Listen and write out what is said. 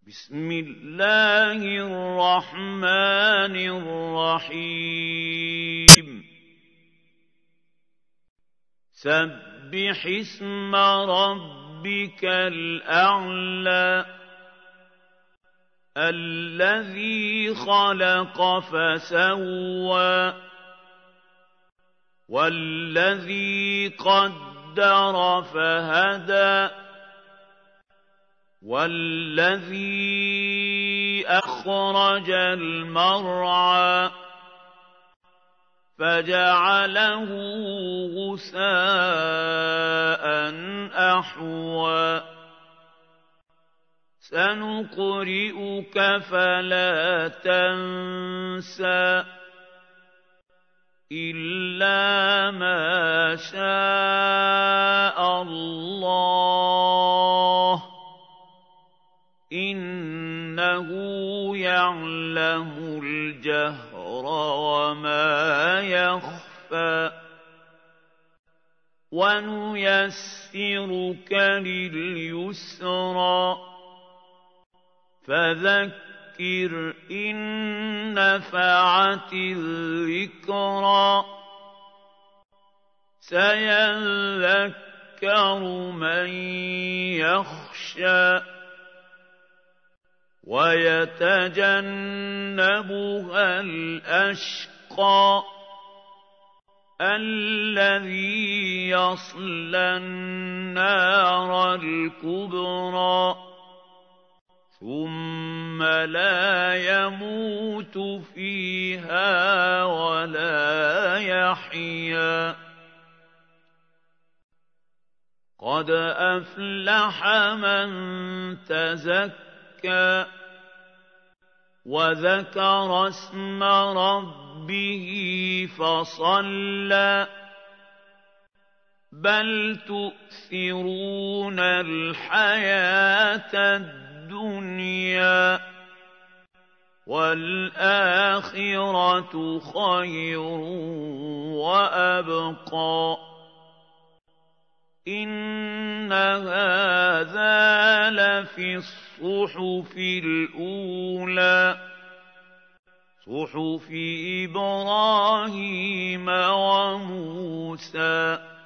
بسم الله الرحمن الرحيم سبح اسم ربك الأعلى الذي خلق فسوى والذي قدر فهدى والذي أخرج المرعى فجعله غثاء أحوى سنقرئك فلا تنسى إلا ما شاء الله إنه يعلم الجهر وما يخفى ونيسرك لليسرى فذكر إن نفعت الذكرى سيذكر من يخشى ويتجنبها الأشقى الذي يصلى النار الكبرى ثم لا يموت فيها ولا يحيا قد أفلح من تزكى وذكر اسم ربه فصلى بل تؤثرون الحياة الدنيا والآخرة خير وأبقى إن هذا لفي الصحف الأولى صحف إبراهيم وموسى